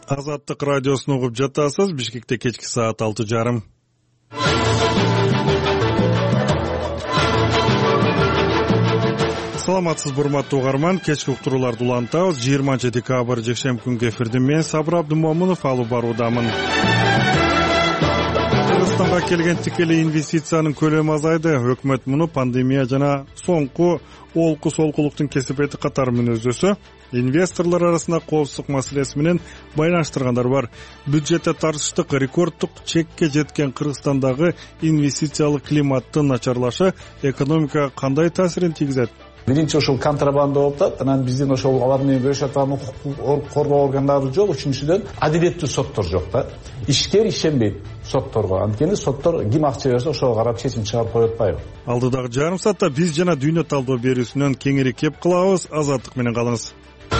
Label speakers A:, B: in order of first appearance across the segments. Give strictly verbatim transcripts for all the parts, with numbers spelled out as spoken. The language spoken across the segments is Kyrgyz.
A: Азаттык радиосун угуп жатасыз. Бишкекте кечки саат алты жарым. Саламатсызбы урматтуу угарман, кечки уктурууларды улантабыз. жыйырманчы декабрь жекшемби күнгө эфирде мен Сабыр Абдымомунов алып баруудамын. Кыргызстанга келген тикелей инвестициянын көлөмү азайды. Өкмөт муну пандемия жана соңку олку солкулуктун кесепети катары менен өздөсө, инвесторлор арасында коопсуздук маселеси менен байланыштыргандар бар. Бюджетте тартыштык рекорддук чекке жеткен Кыргызстандагы инвестициялык климаттын начарлашы экономикага кандай таасирин тийгизет?
B: Биринчи ошол контрабанда болуп атат. Анан биздин ошол алар менен күрөшүп аткан укук коргоо органдары жок. Үчүнчүдөн адилеттүү соттор жок да. Ишкер ишенбейт сотторго. Анткени соттор ким акча берсе ошого карап чечим чыгарып коюп атпайбы?
A: Алдыдагы жарым саатта биз жана дүйнө талдоо берүүсүнөн кеңири кеп кылабыз. Азаттык менен калыңыз.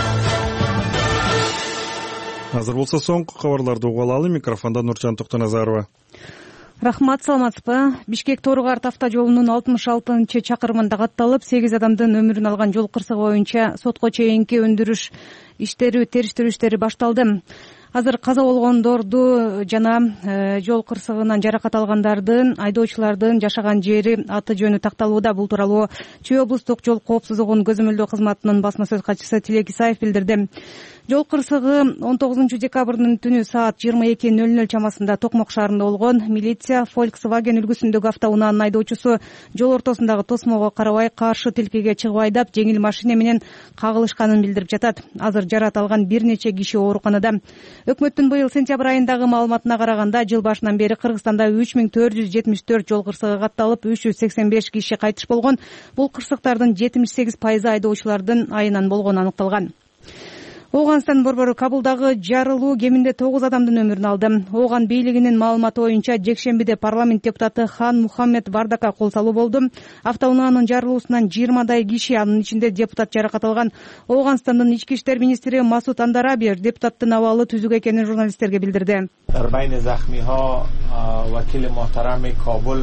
A: Азыр болсо соңку кабарларды угуп алалы. Микрофондо Нуржан Токтоназарова.
C: Рахмат, саламатсызбы? Бишкек Тору-Карт автожолунун алтымыш алтынчы чакырымында катталып, сегиз адамдын өмүрүн алган жол кырсыгы боюнча сотко чейинки өндүрүш иштери, териштирүү иштери башталды. Азыр каза болгондорду жана жол кырсыгынан жаракат алгандардын, айдоочулардын жашаган жери, аты жөнү такталууда. Бул тууралуу Чүй облустук жол коопсуздугун көзөмөлдөө кызматынын басма сөз катчысы Тилек Исаев билдирди. Жол кырсыгы он тогузунчу декабрдын түнү саат жыйырма эки ноль ноль чамасында Токмок шаарында болгон. Милиция Volkswagen үлгүсүндөгү автоунаанын айдоочусу жол ортосундагы тосмого карабай каршы тилкеге чыгып айдап, жеңил машина менен кагылышканын билдирип жатат. Азыр жаракат алган бир нече киши ооруканада. Өкмөттүн быйыл сентябрь айындагы маалыматына караганда, жыл башынан бери Кыргызстанда үч миң төрт жүз жетимиш төрт жол кырсыгы катталып, үч жүз сексен беш киши кайтыш болгон. Бул кырсыктардын жетимиш сегиз пайызы айдоочулардын айынан болгону аныкталган. Ооганстан борбору Кабулдагы жарылуу кеминде тогуз адамдын өмүрүн алды. Ооган бийлигинин маалыматы боюнча, жекшембиде парламент депутаты Хан Мухаммед Бардака кол салуу болду. Автоунаанын жарылуусунан жыйырмадай киши, анын ичинде депутат жаракат алган. Ооганстандын ички иштер министри Масуд Андараби депутаттын абалы түзүк экенин журналисттерге билдирди.
D: Байне захмиҳо вакили муҳтарами Кобул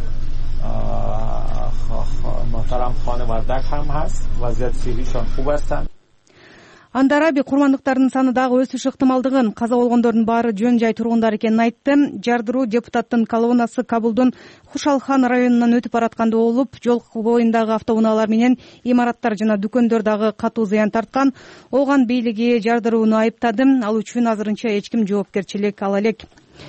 D: муҳтарам Хон Вардак ҳам ҳаст. Вазият сирришон хуб астанд.
C: Андараби курмандыктардын саны дагы өсүш ыктымалдыгын, каза болгондордун баары жөн жай тургундар экенин айтты. Жардыруу депутаттын колоннасы Кабулдун Хушалхан районунан өтүп баратканда болуп, жол боюндагы автоунаалар менен имараттар жана дүкөндөр дагы катуу зыян тарткан. Ооган бийлиги жардырууну айыптады. Ал үчүн азырынча эч ким жоопкерчилик ала элек.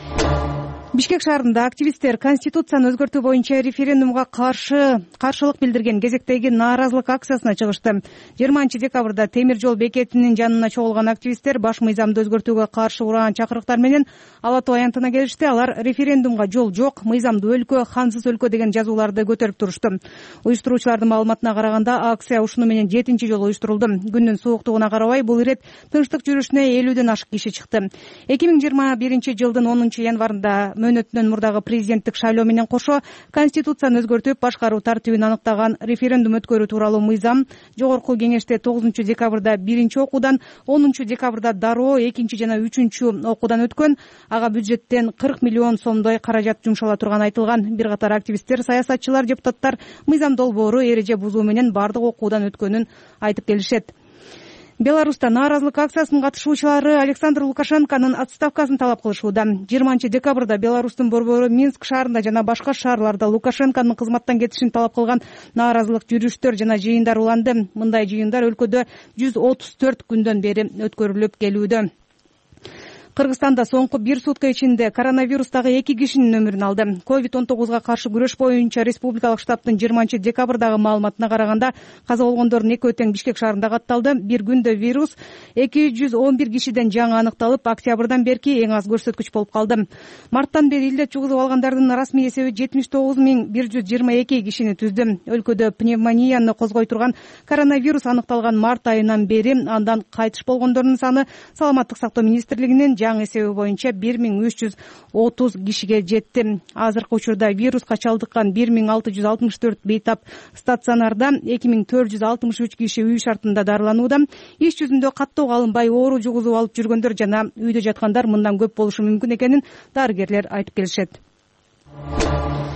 C: Бишкек шаарында активисттер Конституцияны өзгөртүү боюнча референдумга каршы каршылык билдирген кезектеги нааразылык акциясына чыгышты. жыйырманчы декабрда темир жол бекетинин жанына чогулган активисттер баш мыйзамды өзгөртүүгө каршы ураган чакырыктар менен Ала Тоо аянтына келишти. Алар референдумга жол жок, мыйзамдуу өлкө, хансыз өлкө деген жазууларды көтөрүп турушту. Уюштуруучулардын маалыматына караганда, акция ушуну менен жетинчи жолу уюштурулду. Күндүн сууктугуна карабай, бул ирет тынчтык жүрүшүнө элүүдөн ашык киши чыкты. эки миң жыйырма биринчи жылдын онунчу январында мөөнөтүнөн мурдагы президенттик шайлоо менен кошо Конституцияны өзгөртүп, башкаруу тартибин аныктаган референдум өткөрүү тууралуу мыйзам жогорку кеңеште тогузунчу декабрда биринчи окуудан, онунчу декабрда дароо экинчи жана үчүнчү окуудан өткөн. Ага бюджеттен кырк миллион сомдой каражат жумшала турганы айтылган. Бир катар активисттер, саясатчылар, депутаттар мыйзам долбоору эреже бузуу менен бардык окуудан өткөнүн айтып келишет. Беларуста нааразылык акциясынын катышуучулары Александр Лукашенконун отставкасын талап кылышууда. жыйырманчы декабрда Беларустун борбору Минск шаарында жана башка шаарларда Лукашенконун кызматтан кетишин талап кылган нааразылык жүрүштөр жана жыйындар уланды. Мындай жыйындар өлкөдө жүз отуз төрт күндөн бери өткөрүлүп келүүдө. Кыргызстанда соңку бир сутка ичинде коронавирустагы эки кишинин өмүрүн алды. ковид он тогузга каршы күрөш боюнча республикалык штабтын жыйырманчы декабрдагы маалыматына караганда, каза болгондордун экөө тең Бишкек шаарында катталды. Бир күндө вирус эки жүз он бир кишиден жаңы аныкталып, октябрдан берки эң аз көрсөткүч болуп калды. Марттан бери илдет жугузуп алгандардын расмий эсеби жетимиш тогуз миң бир жүз жыйырма эки кишини түздү. Өлкөдө пневмонияны козгой турган коронавирус аныкталган март айынан бери, андан кайтыш болгондордун саны Саламаттык сактоо министрлигинин жаңы эсеби боюнча бир миң үч жүз отуз кишиге жетти. Азыркы учурда вируска чалдыккан бир миң алты жүз алтымыш төрт бейтап стационарда, эки миң төрт жүз алтымыш үч киши үй шартында дарыланууда. Иш жүзүндө каттоого алынбай оору жугузуп алып жүргөндөр жана үйдө жаткандар мындан көп болушу мүмкүн экенин дарыгерлер айтып келишет.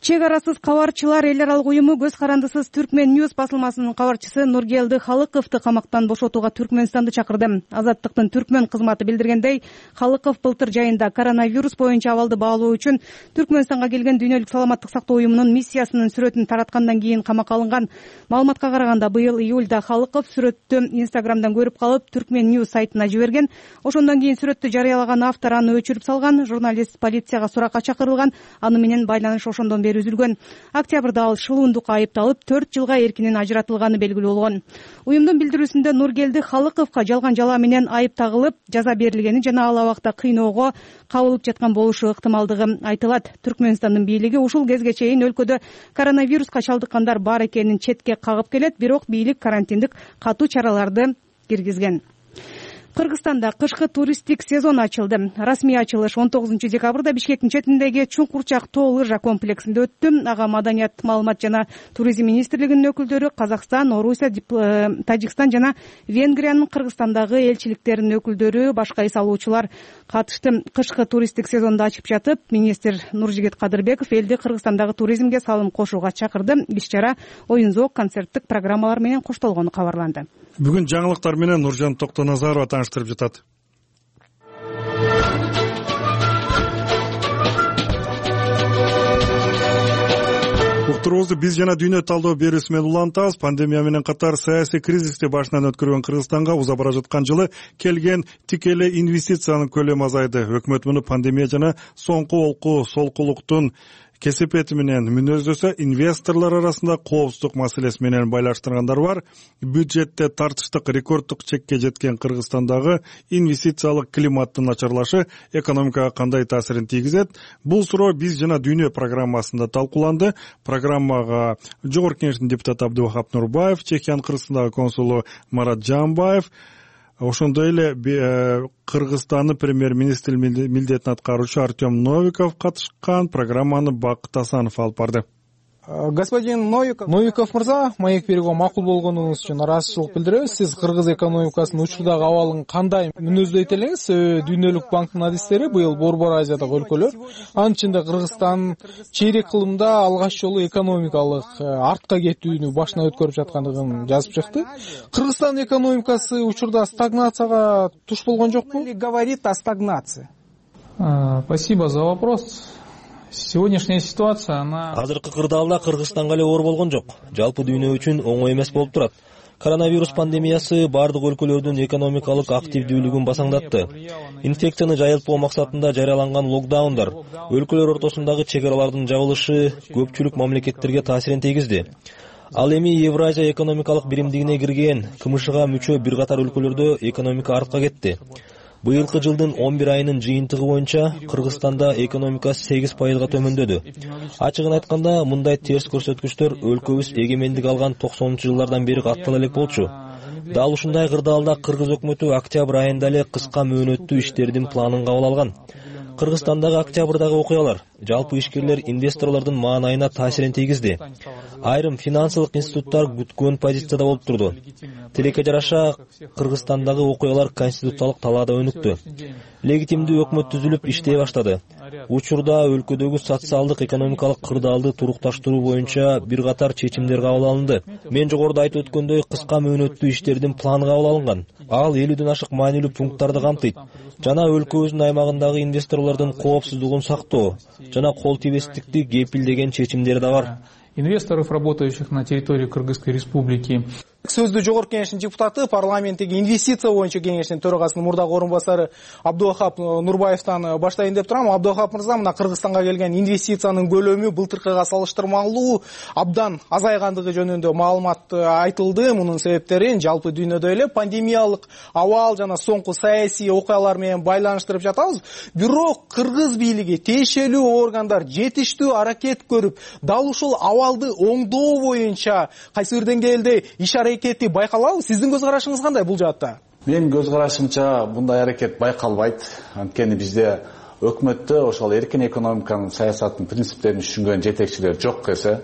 C: Чек арасыз кабарчылар эл аралык уюму көз карандысыз Түркмен Ньюс басылмасынын кабарчысы Нургелди Халыковду камактан бошотууга Түркмөнстанды чакырды. Азаттыктын Түркмен кызматы билдиргендей, Халыков былтыр жайында коронавирус боюнча абалды баалоо үчүн Түркмөнстанга келген Дүйнөлүк саламаттык сактоо уюмунун миссиясынын сүрөтүн тараткандан кийин камакка алынган. Маалыматка караганда быйыл июлда Халыков сүрөттү Инстаграмдан көрүп калып, Түркмен Ньюс сайтына жиберген. Ошондон кийин сүрөттү жарыялаган автор аны өчүрүп салган. Журналист полицияга суракка чакырылган. Аны менен байланыш ошондон бери үзүлгөн. Октябрда ал шылуундукка айыпталып, төрт жылга эркинен ажыратылганы белгилүү болгон. Уюмдун билдирүүсүндө Нургелди Халыковго жалган жала менен айып тагылып, жаза берилгени жана ал абакта кыйноого кабылып жаткан болушу ыктымалдыгы айтылат. Түркмөнстандын бийлиги ушул кезге чейин өлкөдө коронавируска чалдыккандар бар экенин четке кагып келет, бирок бийлик карантиндик катуу чараларды киргизген. Кыргызстанда кышкы туристтик сезон ачылды. Расмий ачылыш он тогузунчу декабрда Бишкектин четиндеги Чуңкурчак тоо лыжа комплексинде өттү. Ага Маданият, маалымат жана туризм министрлигинин өкүлдөрү, Казакстан, Орусия, Тажикстан жана Венгриянын Кыргызстандагы элчиликтеринин өкүлдөрү, башка эс алуучулар катышты. Кышкы туристтик сезонду ачып жатып, министр Нуржигит Кадырбеков элди Кыргызстандагы туризмге салым кошууга чакырды. Иш-чара оюн-зоок, концерттик программалар менен коштолгону кабарланды.
A: Бүгүн жаңылыктар менен Нуржан Токтоназарова тааныштырып жатат. Уктуруубузду биз жана дүйнө талдоо берүүсү менен улантабыз. Пандемия менен катар саясий кризисти башынан өткөргөн Кыргызстанга уза бара жаткан жылы келген тикелей инвестициянын көлөмү азайды. Өкмөт муну пандемия жана соңку олку солкулуктун кесепети менен мүнөздөсө, инвесторлор арасында коопсуздук маселеси менен байланыштыргандар бар. Бюджетте тартыштык рекорддук чекке жеткен Кыргызстандагы инвестициялык климаттын начарлашы экономикага кандай таасирин тийгизет? Бул суроо биз жана дүйнө программасында талкууланды. Программага Жогорку Кеңештин депутаты Абдувахап Нурбаев, Чехиянын Кыргызстандагы консулу Марат Жамбаев, ошондой эле Кыргызстандын премьер-министри милдетин аткаруучу Артем Новиков катышкан. Программаны Бакыт Асанов алып барды.
E: Господин Новиков, Новиков мырза, маек берүүгө макул болгонуңуз үчүн ыраазычылык билдиребиз. Сиз кыргыз экономикасынын учурдагы абалын кандай мүнөздөйт элеңиз? Дүйнөлүк банктын адистери быйыл Борбор Азиядагы өлкөлөр, анын ичинде Кыргызстан чейрек кылымда алгач жолу экономикалык артка кетүүнү башына өткөрүп жаткандыгын жазып чыкты. Кыргызстан экономикасы учурда стагнацияга туш болгон жокпу?
F: Говорит о стагнации.
E: Спасибо за вопрос. Сегодняшняя ситуация, она...
G: Азыркы кырдаалда Кыргызстанга эле оор болгон жок. Жалпы дүйнө үчүн оңой эмес болуп турат. Коронавирус пандемиясы бардык өлкөлөрдүн экономикалык активдүүлүгүн басаңдатты. Инфекцияны жайылтпоо максатында жарыяланган локдаундар, өлкөлөр ортосундагы чек аралардын жабылышы көпчүлүк мамлекеттерге таасирин тийгизди. Ал эми Евразия экономикалык биримдигине кирген КМШга мүчө бир катар өлкөлөрдө экономика артка кетти. Быйылкы жылдын он бир айынын жыйынтыгы боюнча Кыргызстанда экономика сегиз пайызга төмөндөдү. Ачыгын айтканда, мындай терс көрсөткүчтөр өлкөбүз эгемендик алган токсонунчу жылдардан бери каттала элек болчу. Дал ушундай кырдаалда Кыргыз өкмөтү октябрь айында эле кыска мөөнөттүү иштердин планын кабыл алган. Кыргызстандагы октябрдагы окуялар жалпы ишкерлер, инвесторлордун маанайына таасирин тийгизди. Айрым финансылык институттар күткөн позицияда болуп турду. Тилекке жараша Кыргызстандагы окуялар конституциялык талаада өнүктү. Легитимдүү өкмөт түзүлүп иштей баштады. Учурда өлкөдөгү социалдык экономикалык кырдаалды турукташтыруу боюнча бир катар чечимдер кабыл алынды. Мен жогоруда айтып өткөндөй, кыска мөөнөттүү иштердин планы кабыл алынган. Ал элүүдөн ашык маанилүү пункттарды камтыйт. Жана өлкөбүздүн аймагындагы инвесторлордун коопсуздугун сактоо жана кол тийбестикти кепилдеген чечимдери да бар.
E: Инвесторов, работающих на территории Кыргызской республики.
F: Сөздү Жогорку Кеңештин депутаты, парламенттеги инвестиция боюнча кеңештин төрагасынын мурдагы орун басары Абдувахап Нурбаевтан баштайын деп турам. Абдувахап мырза, мына Кыргызстанга келген инвестициянын көлөмү былтыркыга салыштырмалуу абдан азайгандыгы жөнүндө маалымат айтылды. Мунун себептерин жалпы дүйнөдө эле пандемиялык абал жана соңку саясий окуялар менен байланыштырып жатабыз. Бирок кыргыз бийлиги, тиешелүү органдар жетиштүү аракет көрүп, дал ушул абалды оңдоо боюнча кайсы бир деңгээлде иш аракети байкалабы? Сиздин көз карашыңыз кандай бул жаатта?
B: Менин көз карашымча мындай аракет байкалбайт. Анткени бизде өкмөттө ошол эркин экономиканын саясаттын принциптерин түшүнгөн жетекчилер жок эсе.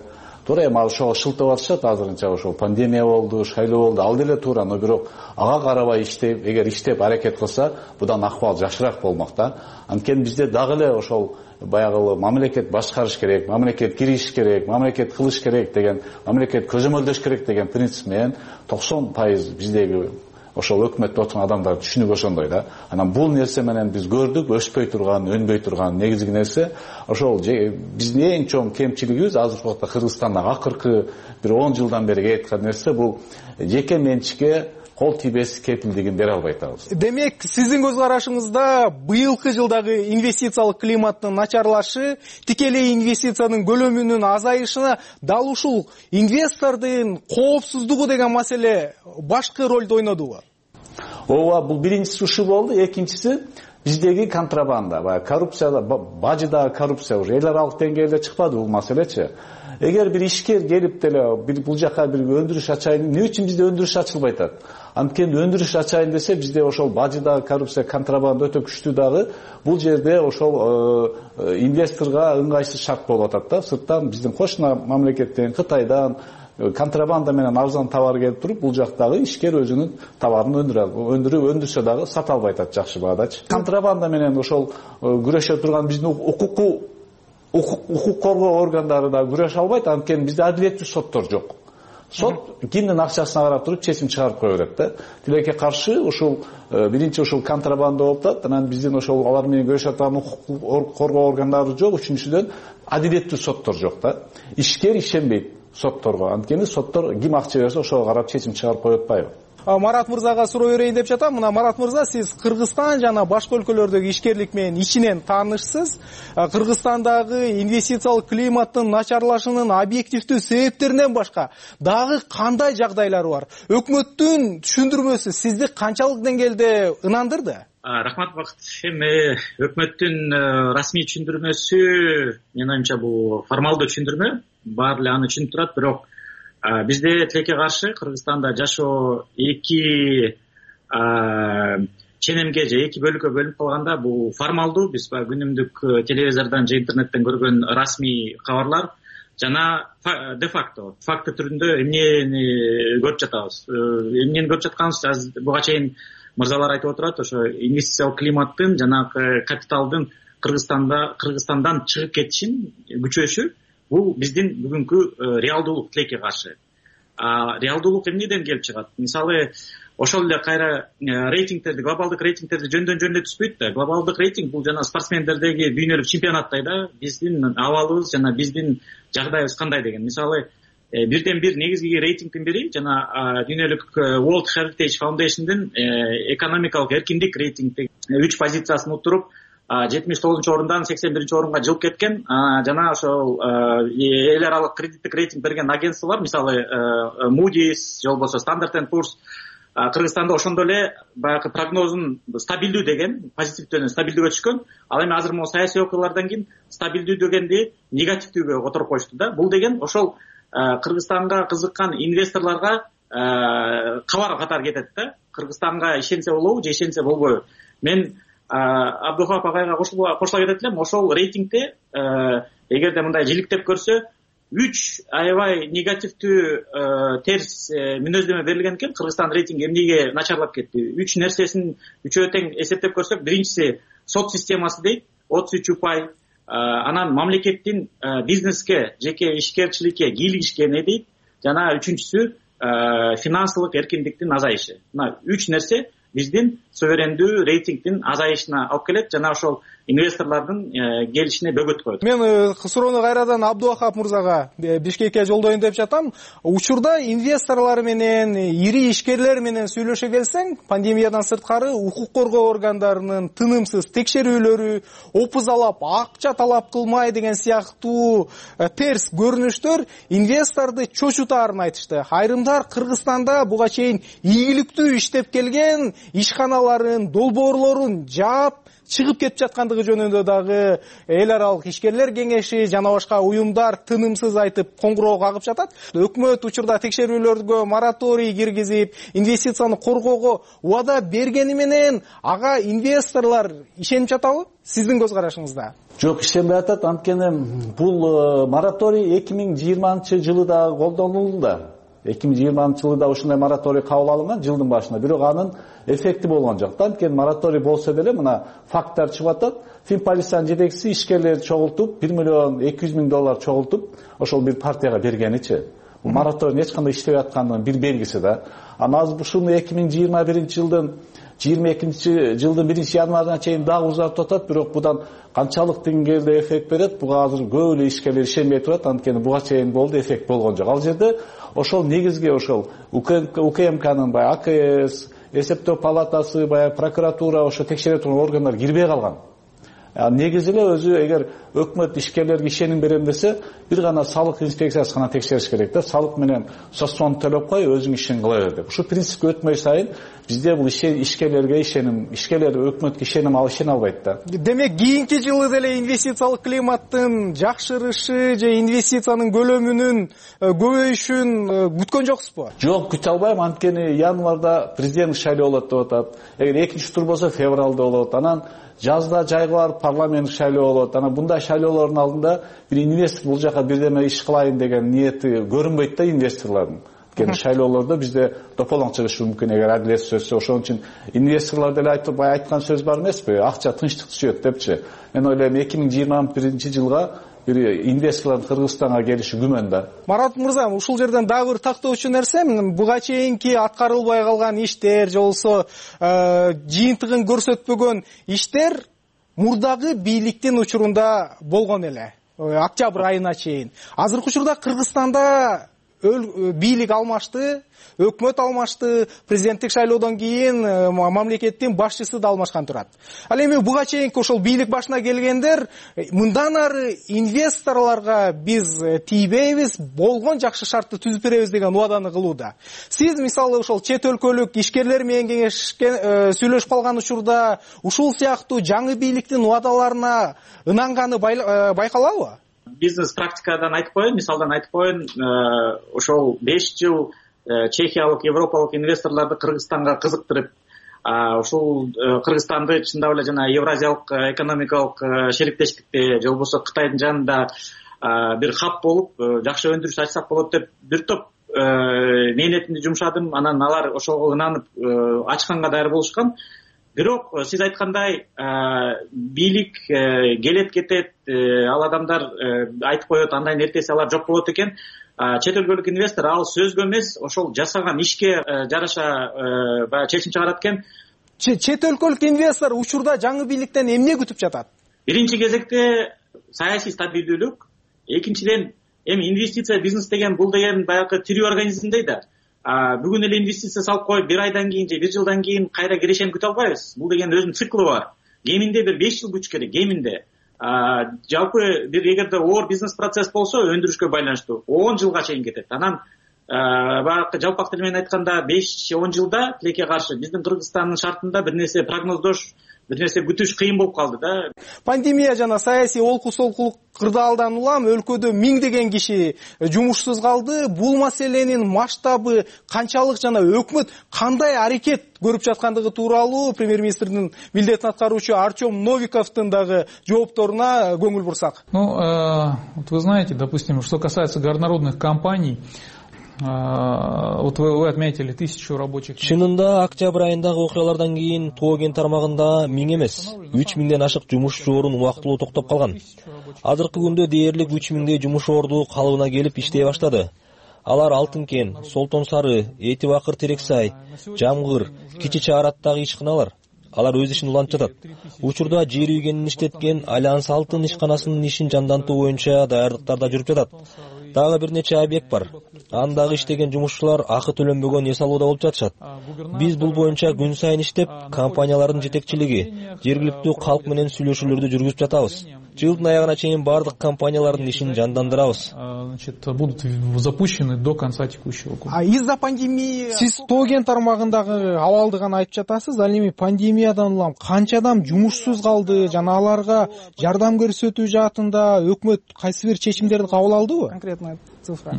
B: туура эми ошого шылтап атышат азырынча. Ошол пандемия болду, шайлоо болду, ал деле туура, но бирок ага карабай иштеп, эгер иштеп аракет кылса, будан акыбал жакшыраак болмок да. Анткени бизде дагы эле ошол баягы мамлекет башкарыш керек, мамлекет кириш керек, мамлекет кылыш керек деген, мамлекет көзөмөлдөш керек деген принцип менен токсон пайыз биздеги ошол өкмөттө отурган адамдар түшүнүк ошондой да. Анан бул нерсе менен биз көрдүк, өспөй турган, өнбөй турган негизги нерсе ошол биздин эң чоң кемчилигибиз азыркы убакта Кыргызстанда акыркы бир он жылдан бери кеткан нерсе бул жеке менчикке кол тийбес кепилдигин бере албай атабыз.
F: Демек, сиздин көз карашыңызда быйылкы жылдагы инвестициялык климаттын начарлашы, тикелей инвестициянын көлөмүнүн азайышына дал ушул инвестордун коопсуздугу деген маселе башкы ролду ойнодубу?
B: Ооба, бул биринчиси ушул болду, экинчиси биздеги контрабанда, баягы коррупция, бажыдагы коррупция уже эл аралык деңгээлде чыкпады бул маселечи. Эгер бир ишкер келип деле бул жака бир өндүрүш ачайын, эмне үчүн бизде өндүрүш ачылбай атат? Анткени өндүрүш ачайын десе бизде ошол бажыдагы коррупция, контрабанда өтө күчтүү дагы, бул жерде ошол инвесторго ыңгайсыз шарт болуп атат да. Сырттан биздин кошуна мамлекеттен, Кытайдан контрабанда менен арзан товар келип туруп, бул жактагы ишкер өзүнүн товарын өндүрүп, өндүрсө дагы сата албай атат жакшы баадачы. Контрабанда менен ошол күрөшө турган биздин укуктуу укук коргоо органдары да күрөшө албайт, анткени бизде адилеттүү соттор жок. Сот кимдин акчасына карап туруп чечим чыгарып кое берет да. Тилекке каршы ушул биринчи ушул контрабанда болуп атат, анан биздин ошол алар менен күрөшө турган укук коргоо органдары жок, үчүнчүдөн адилеттүү соттор жок да. Ишкер ишенбейт сотторго, анткени соттор ким акча берсе ошого карап чечим чыгарып коюп атпайбы?
F: Марат мырзага суроо берейин деп жатам. Мына Марат мырза, сиз Кыргызстан жана башка өлкөлөрдөгү ишкерлик менен ичинен таанышсыз. Кыргызстандагы инвестициялык климаттын начарлашынын объективдүү себептеринен башка дагы кандай жагдайлары бар? Өкмөттүн түшүндүрмөсү сизди канчалык деңгээлде ынандырды?
H: Рахмат, Бакыт. Эми өкмөттүн расмий түшүндүрмөсү, менин оюмча, бул формалдуу түшүндүрмө, баары эле аны түшүнүп турат, бирок бизде тилекке каршы Кыргызстанда жашоо эки ченемге же эки бөлүккө бөлүнүп калганда, бул формалдуу, биз күнүмдүк телевизордон же интернеттен көргөн расмий кабарлар жана де факто, факты түрүндө эмнени көрүп жатабыз. Эмнени көрүп жатканыбыз буга чейин мырзалар айтып отурат, ошо инвестициялык климаттын жана капиталдын Кыргызстанда Кыргызстандан чыгып кетишин күчөшү, бул биздин бүгүнкү реалдуулук тилекке каршы. Реалдуулук эмнеден келип чыгат? Мисалы, ошол эле кайра рейтингтерди, глобалдык рейтингтерди жөндөн жөндө түспөйт да. Глобалдык рейтинг бул жана спортсмендердеги дүйнөлүк чемпионаттай да, биздин абалыбыз жана биздин жагдайыбыз кандай деген. Мисалы, бирден бир негизги рейтингдин бири жана дүйнөлүк World Heritage Foundation'дын экономикалык эркиндик рейтингде үч позициясын утуруп жетимиш тогузунчу орундан сексен биринчи орунга жылып кеткен, жана ошол эл аралык кредиттик рейтинг берген агентстволор, мисалы Moody's же болбосо Standard and Poor's, Кыргызстанда ошондой эле баягы прогнозун стабилдүү деген, позитивден стабилдүүгө түшкөн. Ал эми азыр могу саясий окуялардан кийин стабилдүү дегенди негативдүүгө которуп коюшту да. Бул деген ошол Кыргызстанга кызыккан инвесторлорго кабар катары кетет да. Кыргызстанга ишенсе болобу же ишенсе болбойбу. Мен Абдухап агайга кошула кетет элем, ошол рейтингде эгерде мындай жиликтеп көрсө, үч аябай негативдүү терс мүнөздөмө берилген экен. Кыргызстан рейтинги эмнеге начарлап кетти? Үч нерсесин үчөө тең эсептеп көрсөк, биринчиси сот системасы дейт, отуз үч упай. Анан мамлекеттин бизнеске, жеке ишкерчиликке, кийлигишке не дейт? Жана үчүнчүсү финансылык эркиндиктин азайышы. Мына үч нерсе биздин суверендүү рейтингдин азайышына алып келет жана ошол инвесторлордун келишине бөгөт коет.
F: Мен суроону кайрадан Абдухап мырзага Бишкекке жолдоюн деп жатам. Учурда инвесторлор менен, ири ишкерлер менен сүйлөшө келсең, пандемиядан сырткары укук коргоо органдарынын тынымсыз текшерүүлөрү, опузалап, акча талап кылмай деген сыяктуу терс көрүнүштөр инвесторду чочутаарын айтышты. Айрымдар Кыргызстанда буга чейин ийгиликтүү иштеп келген ишканалар фабрикаларын, долбоорлорун жаап чыгып кетип жаткандыгы жөнүндө дагы эл аралык ишкерлер кеңеши жана башка уюмдар тынымсыз айтып коңгуроо кагып жатат. Өкмөт учурда текшерүүлөргө мораторий киргизип, инвестицияны коргоого убада бергени менен ага инвесторлор ишенип жатабы? Сиздин көз карашыңызда?
B: Жок, ишенбей атат. Анткени бул мораторий эки миң жыйырманчы жылы да колдонулду да. эки миң жыйырманчы жылы да ушундай мораторий кабыл алынган жылдын башында. Бирок анын эффекти болгон жок. Анткени мораторий болсо деле мына факттар чыгып атат. Финполициянын жетекчиси ишкерлерди чогултуп, бир миллион эки жүз миң доллар чогултуп, ошол бир партияга бергеничи. Бул мораторийдин эч кандай иштебей аткандыгынын бир белгиси да. Анан азыр ушуну эки миң жыйырма биринчи жылдын жыйырма экинчи жылдын биринчи январына чейин дагы узартып атат. Бирок будан канчалык деңгээлде эффект берет? Буга азыр көп эле ишкерлер ишенбей турат. Анткени буга чейин болду, эффект болгон жок. Ал жерде ошол негизги ошол УКМКнын баягы АКС, эсептөө палатасы, баягы прокуратура, ошо текшере турган органдар кирбей калган. Негизи эле өзү эгер өкмөт ишкерлерге ишеним берем десе, бир гана салык инспекциясы гана текшериш керек да. Салык менен соцфонд төлөп кой, өзүң ишин кыла бер деп. Ушу принципке өтмөй сайын бизде бул ишкерлерге ишеним, ишкерлер өкмөткө ишеним алып ишене албайт да.
F: Демек, кийинки жылы деле инвестициялык климаттын жакшырышы же инвестициянын көлөмүнүн көбөйүшүн күткөн жоксузбу?
B: Жок, күтө албайм. Анткени январда президент шайлоо болот деп атат. Эгер экинчи тур болсо февралда болот. Анан жазда жайга барып парламент шайлоо болот. Анан мындай шайлоолордун алдында бир инвестор бул жака бирдеме иш кылайын деген ниети көрүнбөйт да инвесторлордун. Анткени шайлоолордо бизде тополоң чыгышы мүмкүн эгер адилет сөзсө. Ошон үчүн инвесторлор деле айтып бай айткан сөз бар эмеспи? Акча тынчтык түшөт депчи. Мен ойлойм эки миң жыйырма биринчи жылга бир инвесторлордун Кыргызстанга келиши күмөн да.
F: Марат мырза, ушул жерден дагы бир тактоочу нерсе, буга чейинки аткарылбай калган иштер же болсо жыйынтыгын көрсөтпөгөн иштер мурдагы бийликтин учурунда болгон эле. Октябрь айына чейин. Азыркы учурда Кыргызстанда бийлик алмашты, өкмөт алмашты, президенттик шайлоодон кийин мамлекеттин башчысы да алмашкан турат. Ал эми буга чейинки ошол бийлик башына келгендер мындан ары инвесторлорго биз тийбейбиз, болгон жакшы шартты түзүп беребиз деген убаданы кылууда. Сиз мисалы ошол чет өлкөлүк ишкерлер менен кеңешкен сүйлөшүп калган учурда ушул сыяктуу жаңы бийликтин убадаларына ынанганы байкалабы?
H: Бизнес практикадан айтып коеюн, мисалдан айтып коеюн, ошол беш жыл чехиялык, европалык инвесторлорду Кыргызстанга кызыктырып, ошол Кыргызстанды чындап эле жана Евразиялык экономикалык шериктештикте же болбосо Кытайдын жанында бир хаб болуп, жакшы өндүрүш ачсак болот деп бир топ мээнетимди жумшадым. Анан алар ошого ынанып ачканга даяр болушкан. Бирок сиз айткандай бийлик келет кетет, ал адамдар айтып коет, андан эртеси алар жок болот экен. Чет өлкөлүк инвестор ал сөзгө эмес, ошол жасаган ишке жараша баягы чечим чыгарат экен.
F: Чет өлкөлүк инвестор учурда жаңы бийликтен эмне күтүп жатат?
H: Биринчи кезекте саясий стабилдүүлүк, экинчиден эми инвестиция бизнес деген бул деген баягы тирүү организмдей да. Бүгүн эле инвестиция салып коюп, бир айдан кийин же бир жылдан кийин кайра кирешени күтө албайбыз. Бул деген өзүнүн циклы бар. Кеминде бир беш жыл күтүш керек, кеминде. Жалпы бир эгерде оор бизнес процесс болсо, өндүрүшкө байланыштуу он жылга чейин кетет. Анан баягы жалпак тил менен айтканда беш он жылда тилекке каршы биздин Кыргызстандын шартында бир нерсе прогноздош, бир нерсе күтүш кыйын болуп калды да.
F: Пандемия жана саясий олку-солкулук кырдаалдан улам өлкөдө миңдеген киши жумушсуз калды. Бул маселенин масштабы канчалык жана өкмөт кандай аракет көрүп жаткандыгы тууралуу премьер-министрдин милдетин аткаруучу Артем Новиковдун дагы жоопторуна көңүл бурсак.
I: Ну, вот вы знаете, допустим, что касается горнородных компаний, вот вы, вы отметили тысячу рабочих.
G: Чынында октябрь айындагы окуялардан кийин Тоген тармагында миң эмес, үч миңден ашык жумушчу орун убактылуу токтоп калган. Азыркы күндө дээрлик үч миңдей жумуш орду калыбына келип иштей баштады. Алар Алтынкен, Солтон Сары, Эти Бакыр Терексай, Жамгыр, Кичи Чаараттагы ишканалар. Алар өз ишин улантып жатат. Учурда жер үйгенин иштеткен Альянс Алтын ишканасынын ишин жандантуу боюнча даярдыктар да жүрүп жатат. Дагы бир нече объект бар. Андагы иштеген жумушчулар акы төлөнбөгөн эс алууда болуп жатышат. Биз бул боюнча күн сайын иштеп, компаниялардын жетекчилиги, жергиликтүү калк менен сүйлөшүүлөрдү жүргүзүп жатабыз. Жылдын аягына чейин бардык компаниялардын ишин жандандырабыз.
I: Значит, будут запущены до конца текущего года.
F: А из-за пандемии...
E: Сиз Тоген тармагындагы абалды гана айтып жатасыз. Ал эми пандемиядан улам канча адам жумушсуз калды, жана аларга жардам көрсөтүү жаатында өкмөт кайсы бир чечимдерди кабыл алдыбы?
F: Конкретная цифра.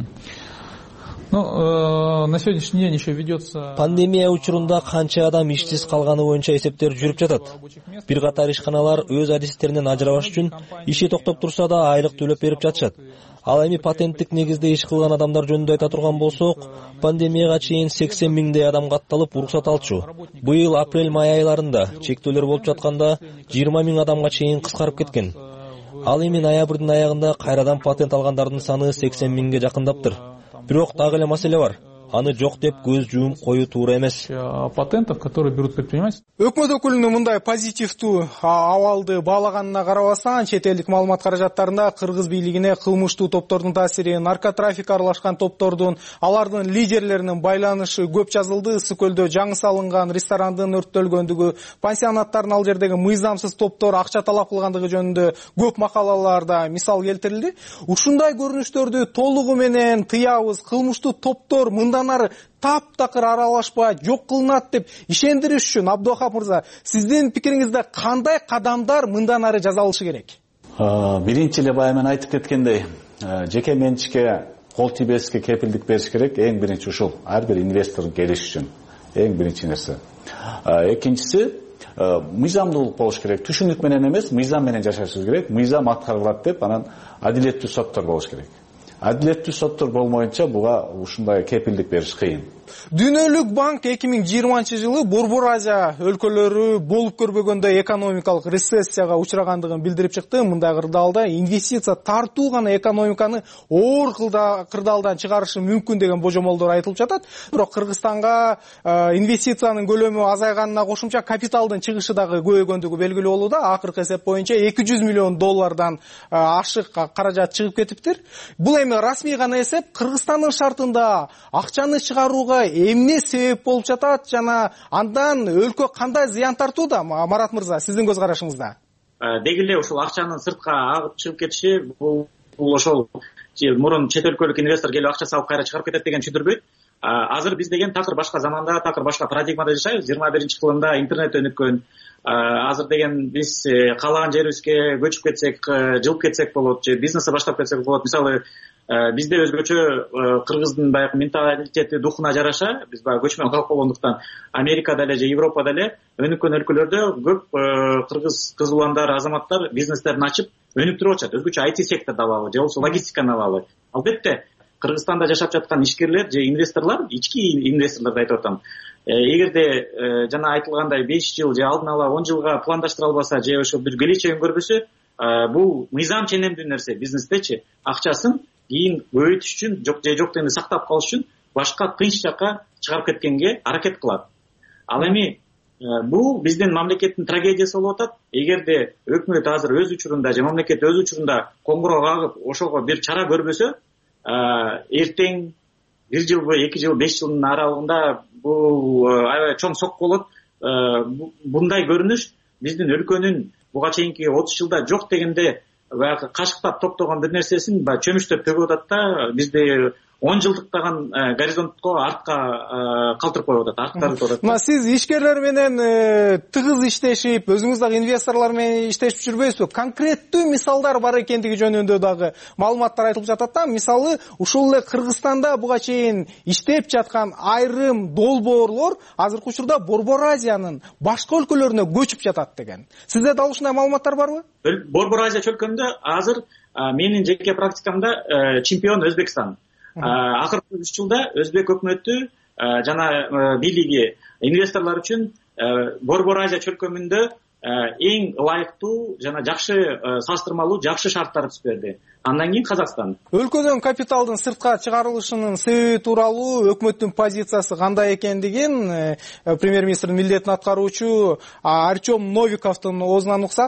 I: Ну, э, на сегодняшний день еще ведется...
G: Пандемия учурунда канча адам иштиз калганы боюнча эсептер жүрүп жатат. Бир катар ишканалар өз адистеринен ажырабаш үчүн иши токтоп турса да айлык төлөп берип жатышат. Ал эми патенттик негизде иш кылган адамдар жөнүндө айта турган болсок, пандемияга чейин сексен миңдей адам катталып уруксат алчу. Быйыл апрель-май айларында чектөөлөр болуп жатканда жыйырма миң адамга чейин кыскарып кеткен. Ал эми ноябрдын аягында кайрадан патент алгандардын саны сексен миңге жакындаптыр. Бирок дагы эле маселе бар. Аны жок деп көз жуум коюу туура эмес.
I: Патентов, которые берут предприниматели.
F: Өкмөт өкүлүнүн мындай позитивдүү абалды баалаганына карабастан, чет элдик маалымат каражаттарында кыргыз бийлигине кылмыштуу топтордун таасири, наркотрафик аралашкан топтордун, алардын лидерлеринин байланышы көп жазылды. Ысык көлдө жаңы салынган ресторандын өрттөлгөндүгү, пансионаттардын ал жердеги мыйзамсыз топтор акча талап кылгандыгы жөнүндө көп макалаларда мисал келтирилди. Ушундай көрүнүштөрдү толугу менен тыябыз, кылмыштуу топтор мындан ары таптакыр аралашпай жок кылынат деп ишендириш үчүн Абдыохап мырза, сиздин пикириңизде кандай кадамдар мындан ары жасалышы керек?
B: Биринчи эле баягы мен айтып кеткендей, жеке менчикке кол тийбеске кепилдик бериш керек. Эң биринчи ушул, ар бир инвестор келиш үчүн эң биринчи нерсе. Экинчиси, мыйзамдуулук болуш керек. Түшүнүк менен эмес, мыйзам менен жашашыбыз керек. Мыйзам аткарылат деп, анан адилеттүү соттор болуш керек. Адилеттүү соттор болмоюнча буга ушундай кепилдик бериш кыйын.
F: Дүйнөлүк банк эки миң жыйырманчы жылы Борбор Азия өлкөлөрү болуп көрбөгөндөй экономикалык рецессияга учурагандыгын билдирип чыкты. Мындай кырдаалда инвестиция тартуу гана экономиканы оор кырдаалдан чыгарышы мүмкүн деген божомолдор айтылып жатат. Бирок Кыргызстанга инвестициянын көлөмү азайганына кошумча капиталдын чыгышы дагы көбөйгөндүгү белгилүү болууда. Акыркы эсеп боюнча эки жүз миллион доллардан ашык каражат чыгып кетиптир. Бул эми расмий гана эсеп. Кыргызстандын шартында акчаны чыгарууга эмне себеп болуп жатат жана андан өлкө кандай зыян тартууда? Марат мырза, сиздин көз карашыңызда.
H: Деги эле ушул акчанын сыртка агып чыгып кетиши, бул ошол мурун чет өлкөлүк инвестор келип акча салып кайра чыгарып кетет деген түшүндүрбөйт. Азыр биз деген такыр башка заманда, такыр башка парадигмада жашайбыз. жыйырма биринчи кылымда интернет өнүккөн. Азыр деген биз каалаган жерибизге көчүп кетсек, жылып кетсек болот, же бизнести баштап кетсек болот. Мисалы, бизде өзгөчө кыргыздын баягы менталитети, духуна жараша, биз баягы көчмөн калк болгондуктан Америкада эле же Европада эле өнүккөн өлкөлөрдө көп кыргыз кыз уландар, азаматтар бизнестерин ачып өнүктүрүп атышат. Өзгөчө ай ти секторду алалы, же болбосо логистиканы алалы. Албетте Кыргызстанда жашап жаткан ишкерлер же инвесторлор, ички инвесторлорду айтып атам. Эгерде жана айтылгандай беш жыл же алдын ала он жылга пландаштыра албаса, же ошо бир келечегин көрбөсө, бул мыйзам ченемдүү нерсе. Бизнестечи акчасын кийин көбөйтүш үчүн, жок же жоктугун сактап калыш үчүн башка тынч жака чыгарып кеткенге аракет кылат. Ал эми бул биздин мамлекеттин трагедиясы болуп атат. Эгерде өкмөт азыр өз учурунда же мамлекет өз учурунда коңгуроо кагып ошого бир чара көрбөсө, эртең бир жылбы, эки жыл, беш жылдын аралыгында бул аябай чоң сок болот. Мындай көрүнүш биздин өлкөнүн буга чейинки отуз жылда жок дегенде баягы кашыктап топтогон бир нерсесин баягы чөмүчтөп төгүп атат да, бизди он жылдыктаган горизонтко артка калтырып коюп атат, арттырып атат.
F: Мына сиз ишкерлер менен тыгыз иштешип, өзүңүз дагы инвесторлор менен иштешип жүрбөйсүзбү? Конкреттүү мисалдар бар экендиги жөнүндө дагы маалыматтар айтылып жатат да. Мисалы, ушул эле Кыргызстанда буга чейин иштеп жаткан айрым долбоорлор азыркы учурда Борбор Азиянын башка өлкөлөрүнө көчүп жатат деген. Сизде дал ушундай маалыматтар барбы?
H: Борбор Азия чөлкөмдө азыр менин жеке практикамда чемпион Өзбекстан. Акыркы үч жылда Өзбек өкмөтү жана бийлиги инвесторлор үчүн Борбор Азия чөлкөмүндө эң ылайыктуу жана жакшы салыштырмалуу жакшы шарттар түзүп берди. Андан кийин Казакстан.
F: Өлкөдөн капиталдын сыртка чыгарылышынын себеби тууралуу өкмөттүн позициясы кандай экендигин премьер-министрдин милдетин аткаруучу Артем Новиковдун оозунан уксак.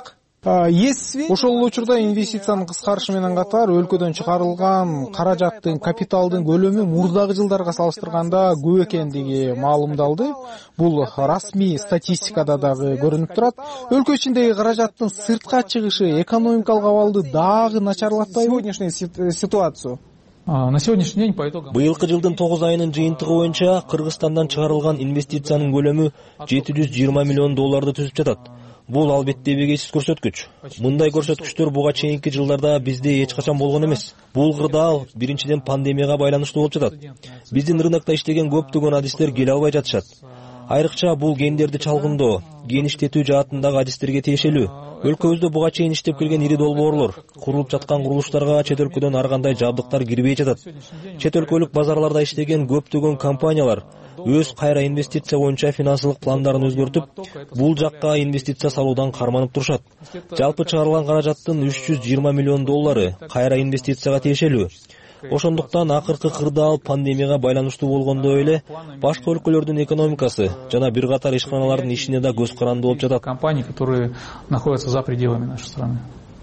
E: Ошол эле учурда инвестициянын кыскарышы менен катар өлкөдөн чыгарылган каражаттын, капиталдын көлөмү мурдагы жылдарга салыштырганда көп экендиги маалымдалды. Бул расмий статистикада дагы көрүнүп турат. Өлкө ичиндеги каражаттын сыртка чыгышы экономикалык абалды дагы начарлатпайбы?
F: Сегодняшнюю ситуацию.
I: На сегодняшний день по итогам
G: быйылкы жылдын тогуз айынын жыйынтыгы боюнча Кыргызстандан чыгарылган инвестициянын көлөмү жети жүз жыйырма миллион долларды түзүп жатат. Бул албетте эбегейсиз көрсөткүч. Мындай көрсөткүчтөр буга чейинки жылдарда бизде эч качан болгон эмес. Бул кырдаал биринчиден пандемияга байланыштуу болуп жатат. Биздин рынокто иштеген көптөгөн адистер келе албай жатышат. Айрыкча бул гендерди чалгындоо, ген иштетүү жаатындагы адистерге тиешелүү. Өлкөбүздө буга чейин иштеп келген ири долбоорлор, курулуп жаткан курулуштарга чет өлкөдөн ар кандай жабдыктар кирбей жатат. Чет өлкөлүк базарларда иштеген көптөгөн компаниялар өз кайра инвестиция боюнча финансылык пландарын өзгөртүп, бул жакка инвестиция салуудан карманып турушат. Жалпы чыгарылган каражаттын үч жүз жыйырма миллион доллары кайра инвестицияга тиешелүү. Ошондуктан акыркы кырдаал пандемияга байланыштуу болгондой эле башка өлкөлөрдүн экономикасы жана бир катар ишканалардын ишине да көз каранды болуп жатат.
I: Компании, которые находятся за пределами нашей страны.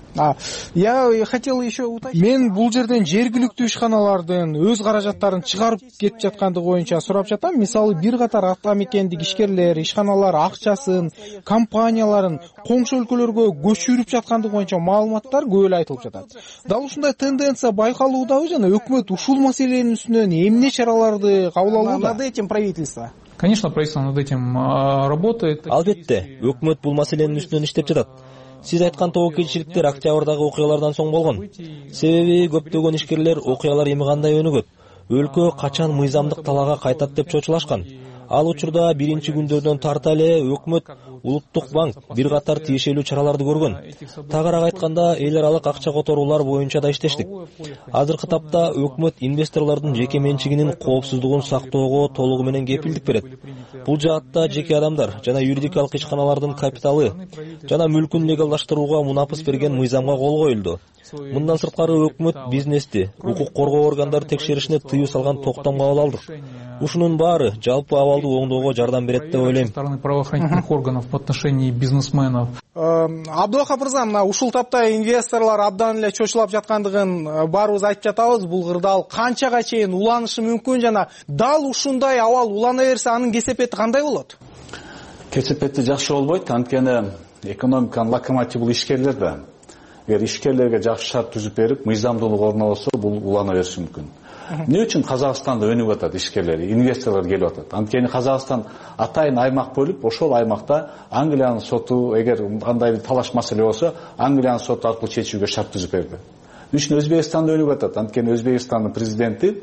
F: Я хотел еще уточнить.
E: Мен бул жерден жергиликтүү ишканалардын өз каражаттарын чыгарып кетип жаткандыгы боюнча сурап жатам. Мисалы бир катар атамекендик ишкерлер, ишканалар акчасын, компанияларын коңшу өлкөлөргө көчүрүп жаткандыгы боюнча маалыматтар көп эле айтылып жатат. Дал ушундай тенденция байкалуудабы жана өкмөт ушул маселенин үстүнөн эмне чараларды кабыл алууда?
F: Над этим правительство.
I: Конечно, правительство над этим работает.
G: Албетте, өкмөт бул маселенин үстүнөн иштеп жатат. Сиз айткан тобокелчиликтер октябрдагы окуялардан соң болгон. Себеби көптөгөн ишкерлер окуялар эми кандай өнүгөт, өлкө качан мыйзамдык талаага кайтат деп чочулашкан. Ал учурда биринчи күндөрдөн тарта эле өкмөт, Улуттук банк бир катар тиешелүү чараларды көргөн. Тагыраак айтканда, эл аралык акча которуулар боюнча да иштештик. Азыркы тапта өкмөт инвесторлордун жеке менчигинин коопсуздугун сактоого толугу менен кепилдик берет. Бул жаатта жеке адамдар жана юридикалык ишканалардын капиталы жана мүлкүн легалдаштырууга мунапыс берген мыйзамга кол коюлду. Мындан сырткары өкмөт бизнести, укук коргоо органдары текшеришине тыюу салган токтом кабыл алды. Ушунун баары жалпы абалды оңдоого жардам берет деп ойлойм.
I: Стороны правоохранительных органов по отношению бизнесменов.
F: Абдулахап мырза, мына ушул тапта инвесторлор абдан эле чочулап жаткандыгын баарыбыз айтып жатабыз. Бул кырдаал канчага чейин уланышы мүмкүн жана дал ушундай абал улана берсе анын кесепети кандай болот?
B: Кесепети жакшы болбойт, анткени экономиканын локомотивы бул ишкерлер да. Эгер ишкерлерге жакшы шарт түзүп берип, мыйзамдуулук орнобосо, бул улана бериши мүмкүн. Эмне үчүн Казакстанда өнүгүп атат ишкерлер, инвесторлор келип атат? Анткени Казакстан атайын аймак бөлүп, ошол аймакта Англиянын соту, эгер кандай талаш маселе болсо, Англиянын соту аркылуу чечүүгө шарт түзүп берди. Үчүн Өзбекстанда өнүгүп атат. Анткени Өзбекстандын президенти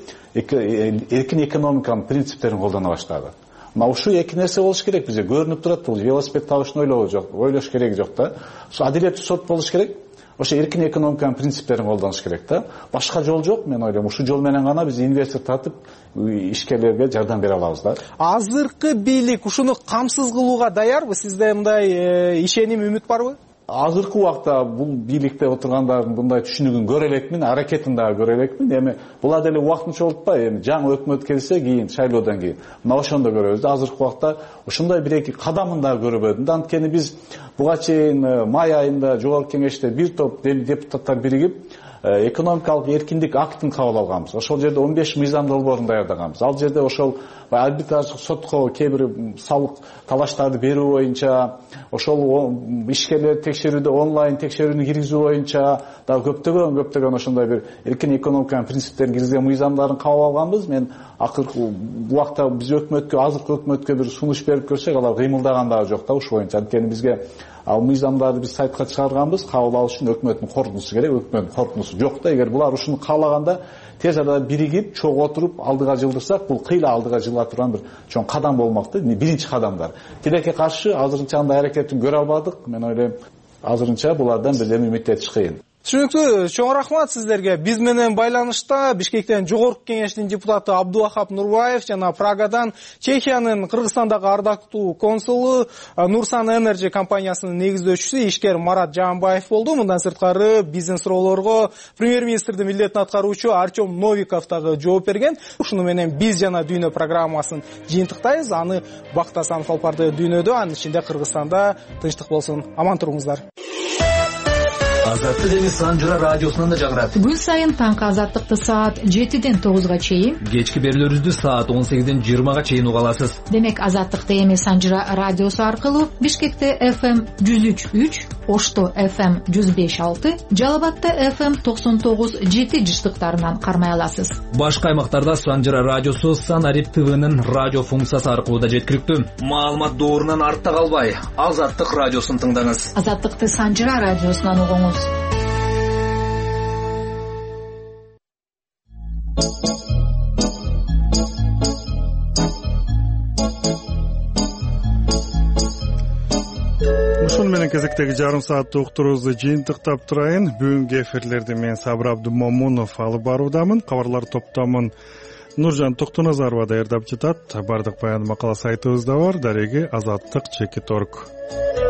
B: эркин экономиканын принциптерин колдоно баштады. Мына ушул эки нерсе болуш керек, бизге көрүнүп турат. Бул велосипед табышын ойлоо жок, ойлош керек жок да. Адилеттүү сот болуш керек. Ошо эркин экономиканын принциптерин колдонуш керек да. Башка жол жок, мен ойлойм. Ушул жол менен гана биз инвестор тартып, ишкерлерге жардам бере алабыз да.
F: Азыркы бийлик ушуну камсыз кылууга даярбы? Сизде мындай ишеним, үмүт барбы?
B: Азыркы убакта бул бийликте отургандардын мындай түшүнүгүн көрө элекмин, аракетин дагы көрө элекмин. Эми бул деле убактынча болуппайбы? Эми жаңы өкмөт келсе, кийин шайлоодон кийин мына ошондо көрөбүз да. Азыркы убакта ошондой бир-эки кадамын дагы көрбөдүм да. Анткени биз буга чейин май айында жогорку кеңеште бир топ депутаттар биригип экономикалык эркиндик актын кабыл алганбыз. Ошол жерде он беш мыйзам долбоорун даярдаганбыз. Ал жерде ошол арбитраждык сотко кээ бир салык талаштарды берүү боюнча, ошол ишкерлер текшерүүдө онлайн текшерүүнү киргизүү боюнча дагы көптөгөн көптөгөн ошондой бир эркин экономиканын принциптерин киргизген мыйзамдарын кабыл алганбыз. Мен акыркы убакта биз өкмөткө, азыркы өкмөткө бир сунуш берип көрсөк, алар кыймылдаган дагы жок да ушул боюнча. Анткени бизге ал мыйзамдарды биз сайтка чыгарганбыз, кабыл алыш үчүн өкмөттүн корутундусу керек. Өкмөттүн корутундусу жок да. Эгер булар ушуну каалаганда тез арада биригип, чогуу отуруп алдыга жылдырсак, бул кыйла алдыга жыла турган бир чоң кадам болмок да. Биринчи кадамдар. Тилекке каршы азырынча андай аракетин көрө албадык. Мен ойлойм, азырынча булардан бирдеме үмүттөнүш кыйын.
F: Түшүнүктүү, чоң рахмат сиздерге. Биз менен байланышта Бишкектен жогорку кеңештин депутаты Абдулахап Нурбаев жана Прагадан Чехиянын Кыргызстандагы ардактуу консулу Нурсан Energy компаниясынын негиздөөчүсү ишкер Марат Жаанбаев болду. Мындан сырткары биздин суроолорго премьер-министрдин милдетин аткаруучу Артем Новиков дагы жооп берген. Ушуну менен биз жана дүйнө программасын жыйынтыктайбыз. Аны Бактасан Алпарды дүйнөдө, анын ичинде Кыргызстанда тынчтык болсун. Аман туруңуздар.
J: Азаттык эми Санжыра радиосунан да жагырат.
K: Күн сайын таңкы Азаттыкты саат жетиден тогузга чейин,
J: кечки берүүлөрүбүздү саат он сегизден жыйырмага чейин уга аласыз.
K: Демек Азаттыкты эми Санжыра радиосу аркылуу Бишкекте эф эм жүз үч үч, Ошто эф эм жүз беш алты, Жалал Абадта эф эм токсон тогуз жети жыштыктарынан кармай аласыз.
J: Башка аймактарда Санжыра радиосу Санарип ТВнын радио функциясы аркылуу да жеткиликтүү. Маалымат доорунан артта калбай, Азаттык радиосун тыңдаңыз.
K: Азаттыкты Санжыра радиосунан угуңуз.
A: Ушун менен кезектеги жарым саатты уктуруубузду жыйынтыктап турайын. Бүгүнкү эфирлерди мен Сабыр Абдумомунов алып баруудамын. Кабарлар топтомун Нуржан Токтоназарова даярдап жатат. Бардык баян макала сайтыбызда бар. Дареги азаттык чекит точка орг.